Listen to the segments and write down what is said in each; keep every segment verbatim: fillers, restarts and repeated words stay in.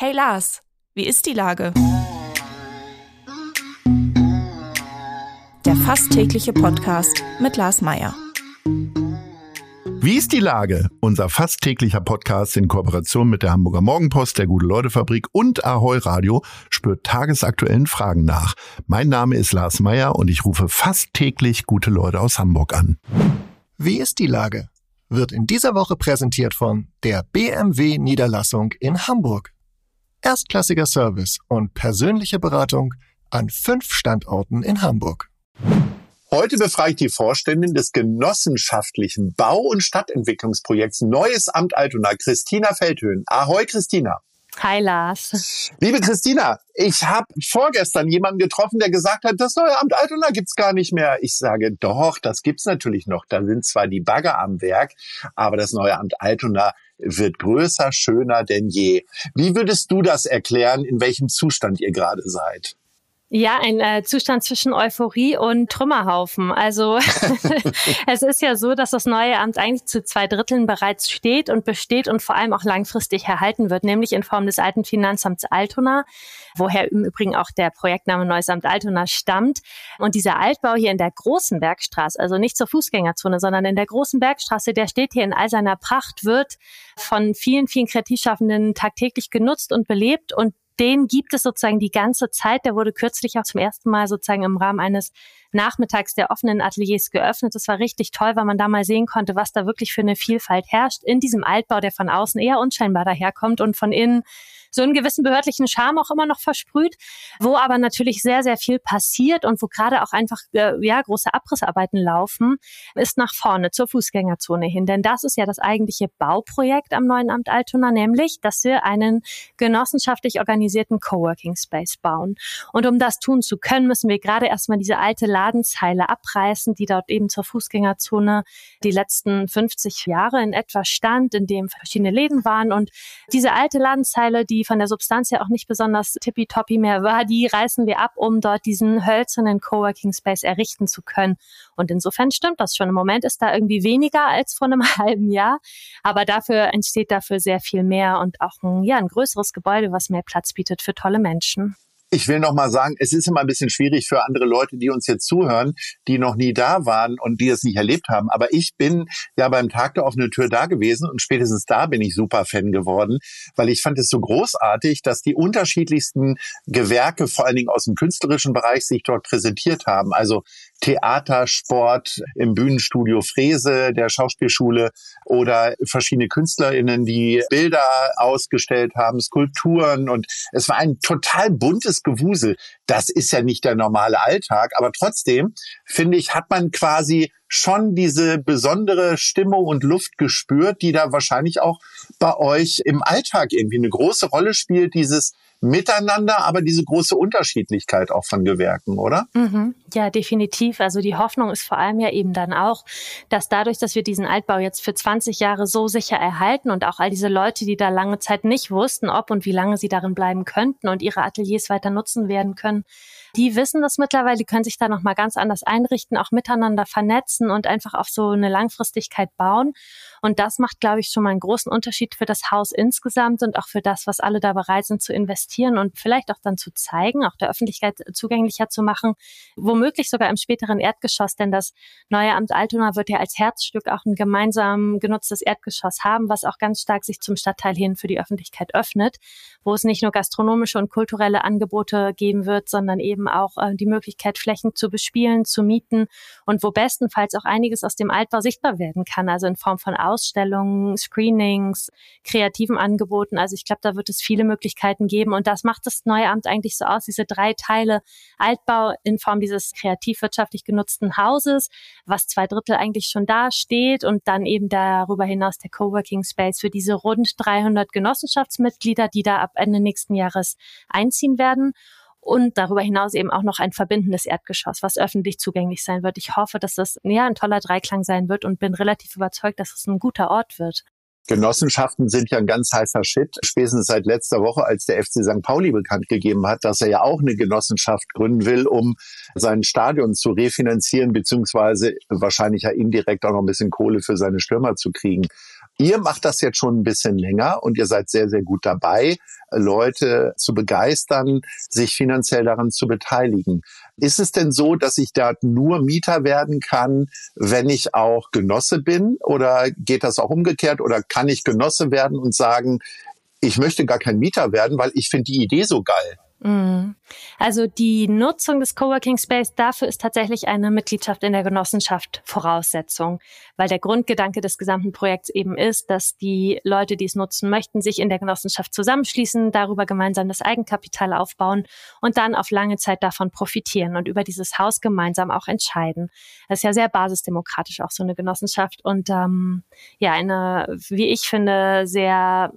Hey Lars, wie ist die Lage? Der fast tägliche Podcast mit Lars Meyer. Wie ist die Lage? Unser fast täglicher Podcast in Kooperation mit der Hamburger Morgenpost, der Gute-Leute-Fabrik und Ahoi Radio spürt tagesaktuellen Fragen nach. Mein Name ist Lars Meyer und ich rufe fast täglich gute Leute aus Hamburg an. Wie ist die Lage? Wird in dieser Woche präsentiert von der B M W-Niederlassung in Hamburg. Erstklassiger Service und persönliche Beratung an fünf Standorten in Hamburg. Heute befrage ich die Vorständin des genossenschaftlichen Bau- und Stadtentwicklungsprojekts Neues Amt Altona, Christina Feldhöhen. Ahoi, Christina. Hi, Lars. Liebe Christina, ich habe vorgestern jemanden getroffen, der gesagt hat, das neue Amt Altona gibt's gar nicht mehr. Ich sage, doch, das gibt's natürlich noch. Da sind zwar die Bagger am Werk, aber das neue Amt Altona wird größer, schöner denn je. Wie würdest du das erklären, in welchem Zustand ihr gerade seid? Ja, ein äh, Zustand zwischen Euphorie und Trümmerhaufen. Also es ist ja so, dass das neue Amt eigentlich zu zwei Dritteln bereits steht und besteht und vor allem auch langfristig erhalten wird, nämlich in Form des alten Finanzamts Altona, woher im Übrigen auch der Projektname Neues Amt Altona stammt. Und dieser Altbau hier in der Großen Bergstraße, also nicht zur Fußgängerzone, sondern in der Großen Bergstraße, der steht hier in all seiner Pracht, wird von vielen, vielen Kreativschaffenden tagtäglich genutzt und belebt und den gibt es sozusagen die ganze Zeit. Der wurde kürzlich auch zum ersten Mal sozusagen im Rahmen eines Nachmittags der offenen Ateliers geöffnet. Das war richtig toll, weil man da mal sehen konnte, was da wirklich für eine Vielfalt herrscht in diesem Altbau, der von außen eher unscheinbar daherkommt und von innen so einen gewissen behördlichen Charme auch immer noch versprüht, wo aber natürlich sehr, sehr viel passiert und wo gerade auch einfach äh, ja große Abrissarbeiten laufen, ist nach vorne zur Fußgängerzone hin. Denn das ist ja das eigentliche Bauprojekt am neuen Amt Altona, nämlich, dass wir einen genossenschaftlich organisierten Coworking Space bauen. Und um das tun zu können, müssen wir gerade erstmal diese alte Ladenzeile abreißen, die dort eben zur Fußgängerzone die letzten fünfzig Jahre in etwa stand, in dem verschiedene Läden waren. Und diese alte Ladenzeile, die von der Substanz ja auch nicht besonders tippitoppi mehr war, die reißen wir ab, um dort diesen hölzernen Coworking Space errichten zu können. Und insofern stimmt das schon. Im Moment ist da irgendwie weniger als vor einem halben Jahr, aber dafür entsteht dafür sehr viel mehr und auch ein, ja, ein größeres Gebäude, was mehr Platz bietet für tolle Menschen. Ich will noch mal sagen, es ist immer ein bisschen schwierig für andere Leute, die uns jetzt zuhören, die noch nie da waren und die es nicht erlebt haben. Aber ich bin ja beim Tag der offenen Tür da gewesen und spätestens da bin ich super Fan geworden, weil ich fand es so großartig, dass die unterschiedlichsten Gewerke, vor allen Dingen aus dem künstlerischen Bereich, sich dort präsentiert haben. Also Theater, Sport im Bühnenstudio Frese der Schauspielschule oder verschiedene KünstlerInnen, die Bilder ausgestellt haben, Skulpturen, und es war ein total buntes Gewusel. Das ist ja nicht der normale Alltag, aber trotzdem, finde ich, hat man quasi schon diese besondere Stimmung und Luft gespürt, die da wahrscheinlich auch bei euch im Alltag irgendwie eine große Rolle spielt, dieses Miteinander, aber diese große Unterschiedlichkeit auch von Gewerken, oder? Mhm. Ja, definitiv. Also die Hoffnung ist vor allem ja eben dann auch, dass dadurch, dass wir diesen Altbau jetzt für zwanzig Jahre so sicher erhalten und auch all diese Leute, die da lange Zeit nicht wussten, ob und wie lange sie darin bleiben könnten und ihre Ateliers weiter nutzen werden können, die wissen das mittlerweile, die können sich da nochmal ganz anders einrichten, auch miteinander vernetzen und einfach auf so eine Langfristigkeit bauen. Und das macht, glaube ich, schon mal einen großen Unterschied für das Haus insgesamt und auch für das, was alle da bereit sind zu investieren und vielleicht auch dann zu zeigen, auch der Öffentlichkeit zugänglicher zu machen, womöglich sogar im späteren Erdgeschoss, denn das neue Amt Altona wird ja als Herzstück auch ein gemeinsam genutztes Erdgeschoss haben, was auch ganz stark sich zum Stadtteil hin für die Öffentlichkeit öffnet, wo es nicht nur gastronomische und kulturelle Angebote geben wird, sondern eben auch äh, die Möglichkeit, Flächen zu bespielen, zu mieten und wo bestenfalls auch einiges aus dem Altbau sichtbar werden kann, also in Form von Ausstellungen, Screenings, kreativen Angeboten. Also ich glaube, da wird es viele Möglichkeiten geben und das macht das neue Amt eigentlich so aus, diese drei Teile Altbau in Form dieses kreativwirtschaftlich genutzten Hauses, was zwei Drittel eigentlich schon da steht und dann eben darüber hinaus der Coworking Space für diese rund dreihundert Genossenschaftsmitglieder, die da ab Ende nächsten Jahres einziehen werden. Und darüber hinaus eben auch noch ein verbindendes Erdgeschoss, was öffentlich zugänglich sein wird. Ich hoffe, dass das ja ein toller Dreiklang sein wird und bin relativ überzeugt, dass es ein guter Ort wird. Genossenschaften sind ja ein ganz heißer Shit. Spätestens seit letzter Woche, als der F C Sankt Pauli bekannt gegeben hat, dass er ja auch eine Genossenschaft gründen will, um sein Stadion zu refinanzieren, beziehungsweise wahrscheinlich ja indirekt auch noch ein bisschen Kohle für seine Stürmer zu kriegen. Ihr macht das jetzt schon ein bisschen länger und ihr seid sehr, sehr gut dabei, Leute zu begeistern, sich finanziell daran zu beteiligen. Ist es denn so, dass ich da nur Mieter werden kann, wenn ich auch Genosse bin? Oder geht das auch umgekehrt? Oder kann ich Genosse werden und sagen, ich möchte gar kein Mieter werden, weil ich finde die Idee so geil? Also die Nutzung des Coworking Space, dafür ist tatsächlich eine Mitgliedschaft in der Genossenschaft Voraussetzung, weil der Grundgedanke des gesamten Projekts eben ist, dass die Leute, die es nutzen möchten, sich in der Genossenschaft zusammenschließen, darüber gemeinsam das Eigenkapital aufbauen und dann auf lange Zeit davon profitieren und über dieses Haus gemeinsam auch entscheiden. Das ist ja sehr basisdemokratisch, auch so eine Genossenschaft und ähm, ja, eine, wie ich finde, sehr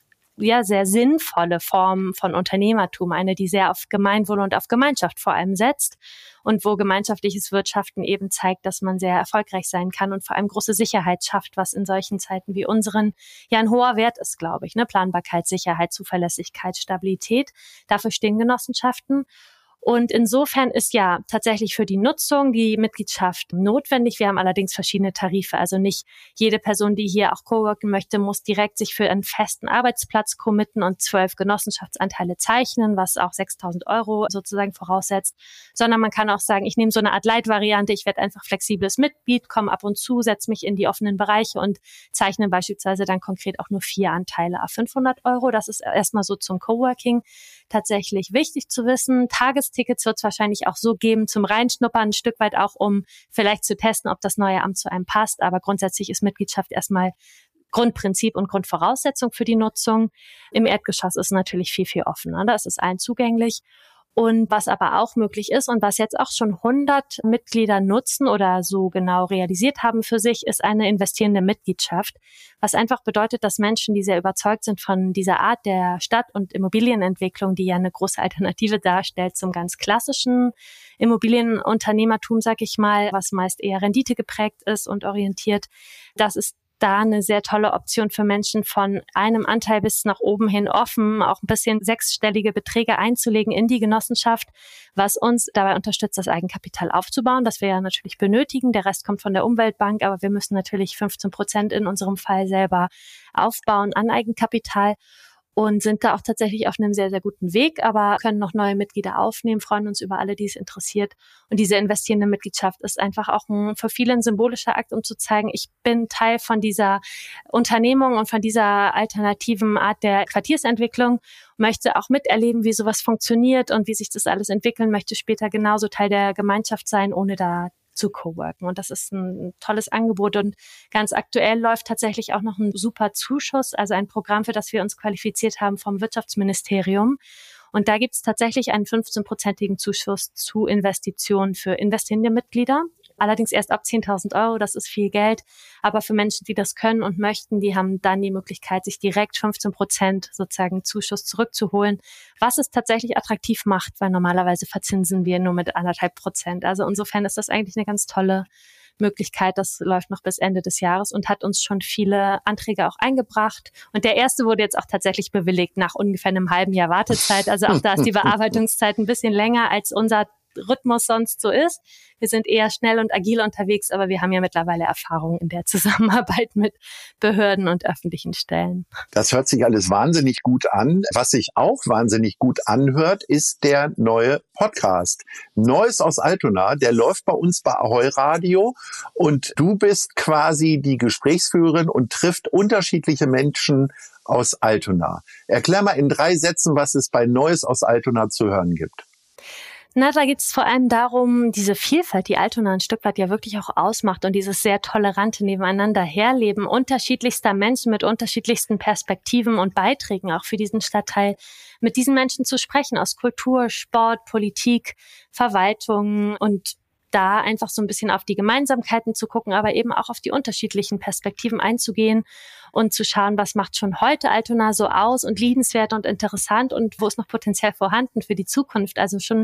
ja sehr sinnvolle Form von Unternehmertum, eine, die sehr auf Gemeinwohl und auf Gemeinschaft vor allem setzt und wo gemeinschaftliches Wirtschaften eben zeigt, dass man sehr erfolgreich sein kann und vor allem große Sicherheit schafft, was in solchen Zeiten wie unseren ja ein hoher Wert ist, glaube ich, ne? Planbarkeit, Sicherheit, Zuverlässigkeit, Stabilität. Dafür stehen Genossenschaften. Und insofern ist ja tatsächlich für die Nutzung die Mitgliedschaft notwendig. Wir haben allerdings verschiedene Tarife. Also nicht jede Person, die hier auch coworken möchte, muss direkt sich für einen festen Arbeitsplatz committen und zwölf Genossenschaftsanteile zeichnen, was auch sechstausend Euro sozusagen voraussetzt. Sondern man kann auch sagen, ich nehme so eine Art Leitvariante. Ich werde einfach flexibles Mitglied, komme ab und zu, setze mich in die offenen Bereiche und zeichne beispielsweise dann konkret auch nur vier Anteile auf fünfhundert Euro. Das ist erstmal so zum Coworking tatsächlich wichtig zu wissen. Tagestickets wird es wahrscheinlich auch so geben zum Reinschnuppern, ein Stück weit auch, um vielleicht zu testen, ob das neue Amt zu einem passt. Aber grundsätzlich ist Mitgliedschaft erstmal Grundprinzip und Grundvoraussetzung für die Nutzung. Im Erdgeschoss ist natürlich viel, viel offener. Da ist es allen zugänglich. Und was aber auch möglich ist und was jetzt auch schon hundert Mitglieder nutzen oder so genau realisiert haben für sich, ist eine investierende Mitgliedschaft. Was einfach bedeutet, dass Menschen, die sehr überzeugt sind von dieser Art der Stadt- und Immobilienentwicklung, die ja eine große Alternative darstellt zum ganz klassischen Immobilienunternehmertum, sag ich mal, was meist eher Rendite geprägt ist und orientiert, das ist da eine sehr tolle Option für Menschen von einem Anteil bis nach oben hin offen, auch ein bisschen sechsstellige Beträge einzulegen in die Genossenschaft, was uns dabei unterstützt, das Eigenkapital aufzubauen, das wir ja natürlich benötigen. Der Rest kommt von der Umweltbank, aber wir müssen natürlich fünfzehn Prozent in unserem Fall selber aufbauen an Eigenkapital. Und sind da auch tatsächlich auf einem sehr, sehr guten Weg, aber können noch neue Mitglieder aufnehmen, freuen uns über alle, die es interessiert. Und diese investierende Mitgliedschaft ist einfach auch ein, für viele ein symbolischer Akt, um zu zeigen, ich bin Teil von dieser Unternehmung und von dieser alternativen Art der Quartiersentwicklung, möchte auch miterleben, wie sowas funktioniert und wie sich das alles entwickeln, möchte später genauso Teil der Gemeinschaft sein, ohne da zu coworken. Und das ist ein tolles Angebot. Und ganz aktuell läuft tatsächlich auch noch ein super Zuschuss, also ein Programm, für das wir uns qualifiziert haben vom Wirtschaftsministerium. Und da gibt es tatsächlich einen fünfzehnprozentigen Zuschuss zu Investitionen für investierende Mitglieder. Allerdings erst ab zehntausend Euro, das ist viel Geld. Aber für Menschen, die das können und möchten, die haben dann die Möglichkeit, sich direkt fünfzehn Prozent sozusagen Zuschuss zurückzuholen, was es tatsächlich attraktiv macht, weil normalerweise verzinsen wir nur mit anderthalb Prozent. Also insofern ist das eigentlich eine ganz tolle Möglichkeit. Das läuft noch bis Ende des Jahres und hat uns schon viele Anträge auch eingebracht. Und der erste wurde jetzt auch tatsächlich bewilligt nach ungefähr einem halben Jahr Wartezeit. Also auch da ist die Bearbeitungszeit ein bisschen länger, als unser Rhythmus sonst so ist. Wir sind eher schnell und agil unterwegs, aber wir haben ja mittlerweile Erfahrung in der Zusammenarbeit mit Behörden und öffentlichen Stellen. Das hört sich alles wahnsinnig gut an. Was sich auch wahnsinnig gut anhört, ist der neue Podcast. Neues aus Altona, der läuft bei uns bei Ahoi Radio und du bist quasi die Gesprächsführerin und trifft unterschiedliche Menschen aus Altona. Erklär mal in drei Sätzen, was es bei Neues aus Altona zu hören gibt. Na, da geht es vor allem darum, diese Vielfalt, die Altona ein Stück weit ja wirklich auch ausmacht und dieses sehr tolerante Nebeneinander herleben unterschiedlichster Menschen mit unterschiedlichsten Perspektiven und Beiträgen auch für diesen Stadtteil, mit diesen Menschen zu sprechen aus Kultur, Sport, Politik, Verwaltung und da einfach so ein bisschen auf die Gemeinsamkeiten zu gucken, aber eben auch auf die unterschiedlichen Perspektiven einzugehen und zu schauen, was macht schon heute Altona so aus und liebenswert und interessant und wo ist noch Potenzial vorhanden für die Zukunft. Also schon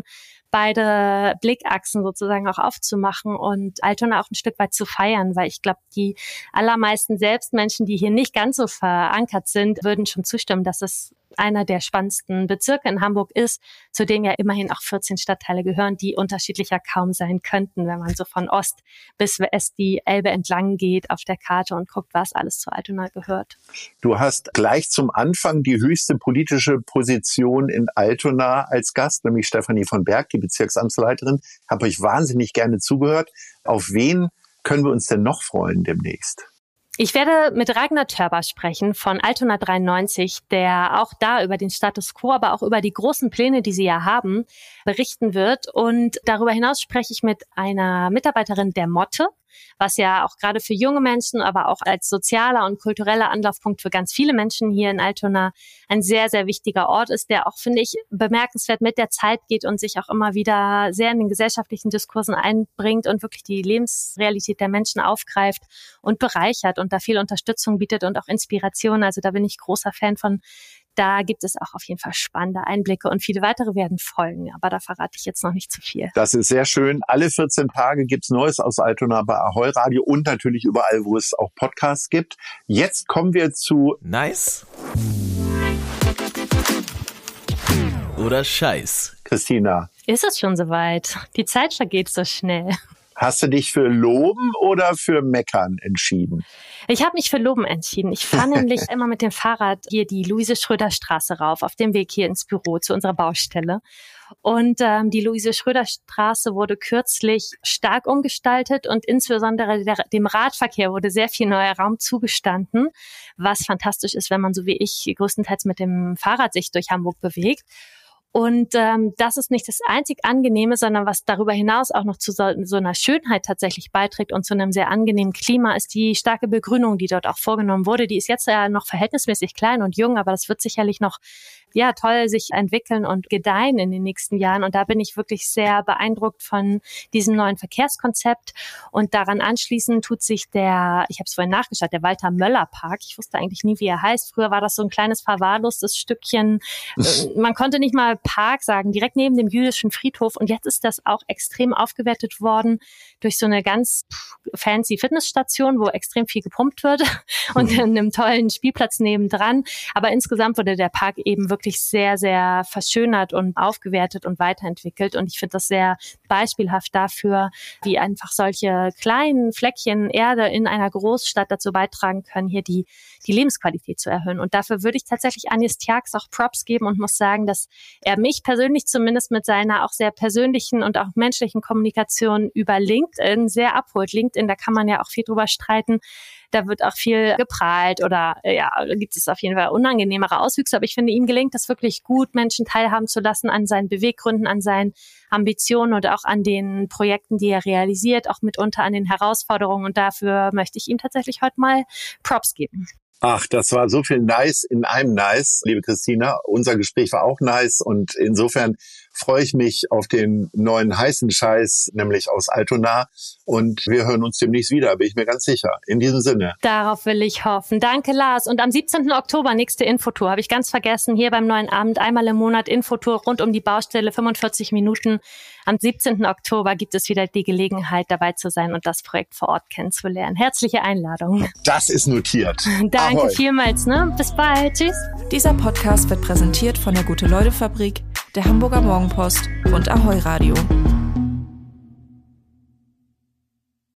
beide Blickachsen sozusagen auch aufzumachen und Altona auch ein Stück weit zu feiern, weil ich glaube, die allermeisten selbst Menschen, die hier nicht ganz so verankert sind, würden schon zustimmen, dass es einer der spannendsten Bezirke in Hamburg ist, zu denen ja immerhin auch vierzehn Stadtteile gehören, die unterschiedlicher kaum sein könnten, wenn man so von Ost bis West die Elbe entlang geht auf der Karte und guckt, was alles zu Altona gehört. Du hast gleich zum Anfang die höchste politische Position in Altona als Gast, nämlich Stefanie von Berg, die Bezirksamtsleiterin. Habe euch wahnsinnig gerne zugehört. Auf wen können wir uns denn noch freuen demnächst? Ich werde mit Ragnar Törber sprechen von Altona dreiundneunzig, der auch da über den Status quo, aber auch über die großen Pläne, die sie ja haben, berichten wird. Und darüber hinaus spreche ich mit einer Mitarbeiterin der Motte, was ja auch gerade für junge Menschen, aber auch als sozialer und kultureller Anlaufpunkt für ganz viele Menschen hier in Altona ein sehr, sehr wichtiger Ort ist, der auch, finde ich, bemerkenswert mit der Zeit geht und sich auch immer wieder sehr in den gesellschaftlichen Diskursen einbringt und wirklich die Lebensrealität der Menschen aufgreift und bereichert und da viel Unterstützung bietet und auch Inspiration. Also da bin ich großer Fan von. Da gibt es auch auf jeden Fall spannende Einblicke und viele weitere werden folgen. Aber da verrate ich jetzt noch nicht zu viel. Das ist sehr schön. Alle vierzehn Tage gibt's Neues aus Altona bei Ahoi Radio und natürlich überall, wo es auch Podcasts gibt. Jetzt kommen wir zu Nice oder Scheiß. Christina. Ist es schon soweit? Die Zeit vergeht so schnell. Hast du dich für Loben oder für Meckern entschieden? Ich habe mich für Loben entschieden. Ich fahre nämlich immer mit dem Fahrrad hier die Luise-Schröder-Straße rauf, auf dem Weg hier ins Büro zu unserer Baustelle. Und ähm, die Luise-Schröder-Straße wurde kürzlich stark umgestaltet und insbesondere der, dem Radverkehr wurde sehr viel neuer Raum zugestanden, was fantastisch ist, wenn man so wie ich größtenteils mit dem Fahrrad sich durch Hamburg bewegt. Und ähm, das ist nicht das einzig Angenehme, sondern was darüber hinaus auch noch zu so, so einer Schönheit tatsächlich beiträgt und zu einem sehr angenehmen Klima, ist die starke Begrünung, die dort auch vorgenommen wurde. Die ist jetzt ja noch verhältnismäßig klein und jung, aber das wird sicherlich noch ja toll sich entwickeln und gedeihen in den nächsten Jahren. Und da bin ich wirklich sehr beeindruckt von diesem neuen Verkehrskonzept. Und daran anschließend tut sich der, ich habe es vorhin nachgeschaut, der Walter-Möller-Park. Ich wusste eigentlich nie, wie er heißt. Früher war das so ein kleines verwahrlostes Stückchen. Man konnte nicht mal Park sagen, direkt neben dem jüdischen Friedhof. Und jetzt ist das auch extrem aufgewertet worden durch so eine ganz fancy Fitnessstation, wo extrem viel gepumpt wird und in einem tollen Spielplatz nebendran. Aber insgesamt wurde der Park eben wirklich sehr, sehr verschönert und aufgewertet und weiterentwickelt. Und ich finde das sehr beispielhaft dafür, wie einfach solche kleinen Fleckchen Erde in einer Großstadt dazu beitragen können, hier die, die Lebensqualität zu erhöhen. Und dafür würde ich tatsächlich Anis Tjax auch Props geben und muss sagen, dass er mich persönlich zumindest mit seiner auch sehr persönlichen und auch menschlichen Kommunikation über LinkedIn sehr abholt. LinkedIn, da kann man ja auch viel drüber streiten. Da wird auch viel geprahlt oder ja, gibt es auf jeden Fall unangenehmere Auswüchse. Aber ich finde, ihm gelingt das wirklich gut, Menschen teilhaben zu lassen an seinen Beweggründen, an seinen Ambitionen und auch an den Projekten, die er realisiert, auch mitunter an den Herausforderungen. Und dafür möchte ich ihm tatsächlich heute mal Props geben. Ach, das war so viel Nice in einem Nice, liebe Christina. Unser Gespräch war auch nice und insofern freue ich mich auf den neuen heißen Scheiß, nämlich aus Altona. Und wir hören uns demnächst wieder, bin ich mir ganz sicher. In diesem Sinne. Darauf will ich hoffen. Danke, Lars. Und am siebzehnten Oktober nächste Infotour. Habe ich ganz vergessen. Hier beim Neuen Abend einmal im Monat Infotour rund um die Baustelle, fünfundvierzig Minuten. Am siebzehnten Oktober gibt es wieder die Gelegenheit, dabei zu sein und das Projekt vor Ort kennenzulernen. Herzliche Einladung. Das ist notiert. Danke Ahoi. Vielmals. Ne? Bis bald. Tschüss. Dieser Podcast wird präsentiert von der Gute-Leute-Fabrik, der Hamburger Morgenpost und Ahoi Radio.